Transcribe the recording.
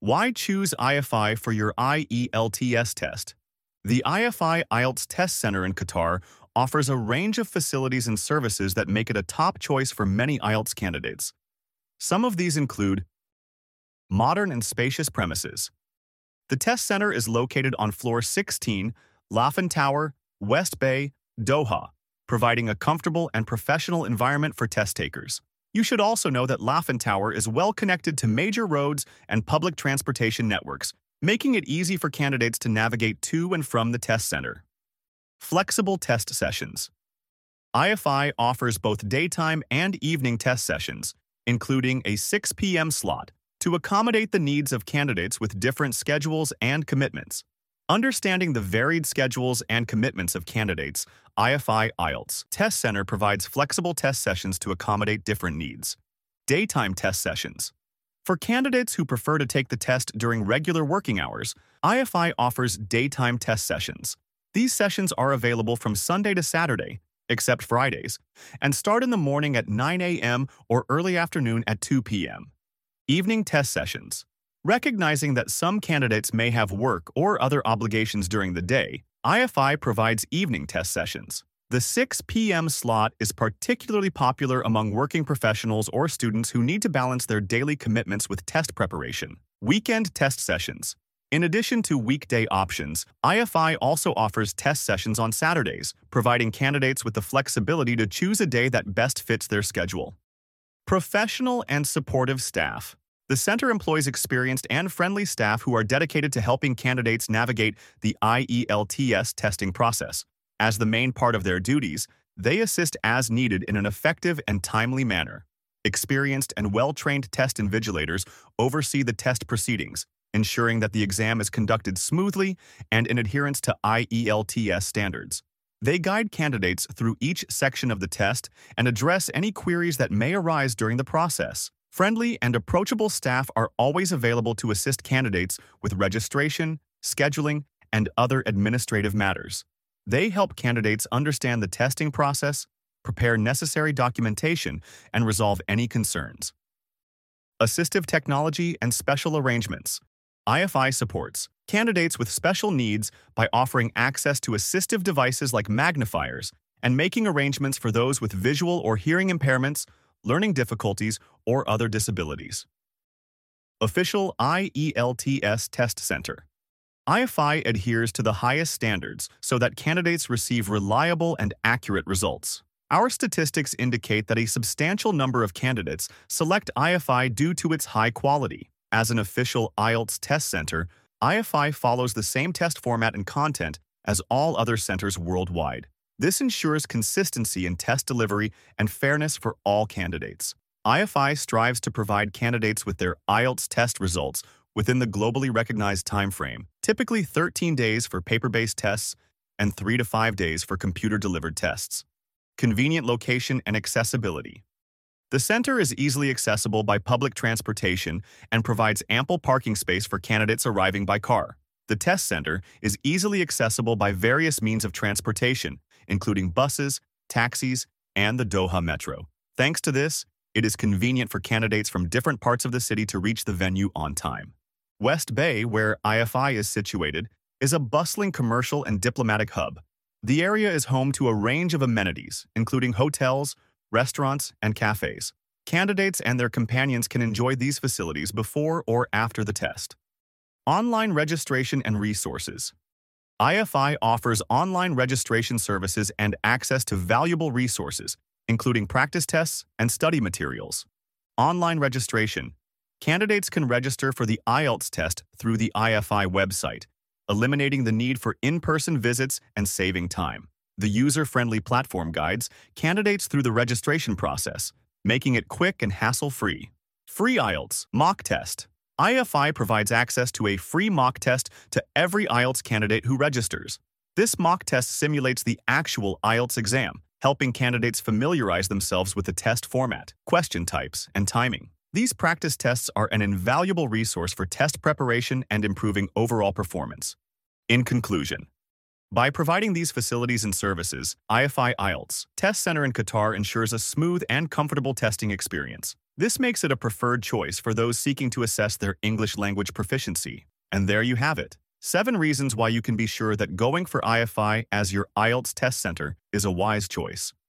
Why choose IFI for your IELTS test? The IFI IELTS Test Center in Qatar offers a range of facilities and services that make it a top choice for many IELTS candidates. Some of these include modern and spacious premises. The test center is located on floor 16, Lafan Tower, West Bay, Doha, providing a comfortable and professional environment for test takers. You should also know that Lafan Tower is well connected to major roads and public transportation networks, making it easy for candidates to navigate to and from the test center. Flexible test sessions. IFI offers both daytime and evening test sessions, including a 6 p.m. slot, to accommodate the needs of candidates with different schedules and commitments. Understanding the varied schedules and commitments of candidates, IFI IELTS Test Center provides flexible test sessions to accommodate different needs. Daytime test sessions. For candidates who prefer to take the test during regular working hours, IFI offers daytime test sessions. These sessions are available from Sunday to Saturday, except Fridays, and start in the morning at 9 a.m. or early afternoon at 2 p.m. Evening test sessions. Recognizing that some candidates may have work or other obligations during the day, IFI provides evening test sessions. The 6 p.m. slot is particularly popular among working professionals or students who need to balance their daily commitments with test preparation. Weekend test sessions. In addition to weekday options, IFI also offers test sessions on Saturdays, providing candidates with the flexibility to choose a day that best fits their schedule. Professional and supportive staff. The center employs experienced and friendly staff who are dedicated to helping candidates navigate the IELTS testing process. As the main part of their duties, they assist as needed in an effective and timely manner. Experienced and well-trained test invigilators oversee the test proceedings, ensuring that the exam is conducted smoothly and in adherence to IELTS standards. They guide candidates through each section of the test and address any queries that may arise during the process. Friendly and approachable staff are always available to assist candidates with registration, scheduling, and other administrative matters. They help candidates understand the testing process, prepare necessary documentation, and resolve any concerns. Assistive technology and special arrangements. IFI supports candidates with special needs by offering access to assistive devices like magnifiers and making arrangements for those with visual or hearing impairments, learning difficulties, or other disabilities. Official IELTS Test Center. IFI adheres to the highest standards so that candidates receive reliable and accurate results. Our statistics indicate that a substantial number of candidates select IFI due to its high quality. As an official IELTS test center, IFI follows the same test format and content as all other centers worldwide. This ensures consistency in test delivery and fairness for all candidates. IFI strives to provide candidates with their IELTS test results within the globally recognized time frame, typically 13 days for paper-based tests and 3 to 5 days for computer-delivered tests. Convenient location and accessibility. The center is easily accessible by public transportation and provides ample parking space for candidates arriving by car. The test center is easily accessible by various means of transportation, including buses, taxis, and the Doha Metro. Thanks to this, it is convenient for candidates from different parts of the city to reach the venue on time. West Bay, where IFI is situated, is a bustling commercial and diplomatic hub. The area is home to a range of amenities, including hotels, restaurants, and cafes. Candidates and their companions can enjoy these facilities before or after the test. Online registration and resources. IFI offers online registration services and access to valuable resources, including practice tests and study materials. Online registration. Candidates can register for the IELTS test through the IFI website, eliminating the need for in-person visits and saving time. The user-friendly platform guides candidates through the registration process, making it quick and hassle-free. Free IELTS mock test. IFI provides access to a free mock test to every IELTS candidate who registers. This mock test simulates the actual IELTS exam, helping candidates familiarize themselves with the test format, question types, and timing. These practice tests are an invaluable resource for test preparation and improving overall performance. In conclusion, by providing these facilities and services, IFI IELTS Test Center in Qatar ensures a smooth and comfortable testing experience. This makes it a preferred choice for those seeking to assess their English language proficiency. And there you have it. 7 reasons why you can be sure that going for IFI as your IELTS test center is a wise choice.